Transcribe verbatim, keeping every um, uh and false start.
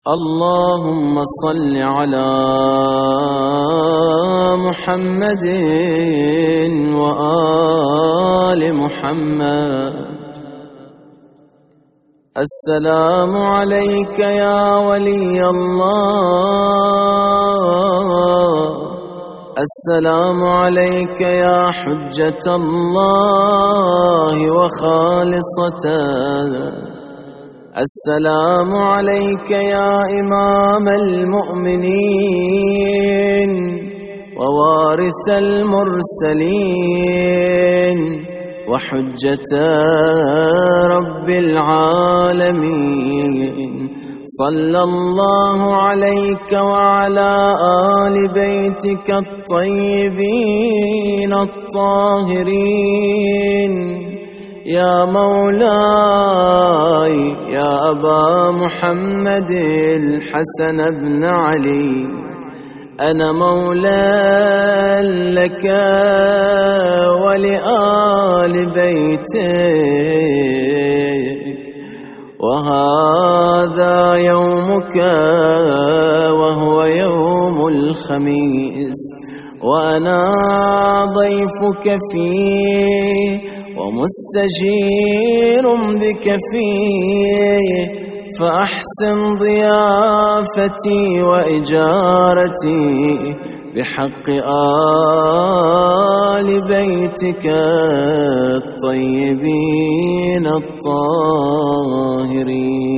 اللهم صل على محمد وآل محمد. السلام عليك يا ولي الله، السلام عليك يا حجة الله وخالصته، السلام عليك يا إمام المؤمنين ووارث المرسلين وحجة رب العالمين. صلى الله عليك وعلى آل بيتك الطيبين الطاهرين. يا مولاي يا أبا محمد الحسن بن علي، أنا مولى لك ولآل بيتك، وهذا يومك وهو يوم الخميس، وأنا ضيفك فيه ومستجير بك فيه، فأحسن ضيافتي وإجارتي بحق آل بيتك الطيبين الطاهرين.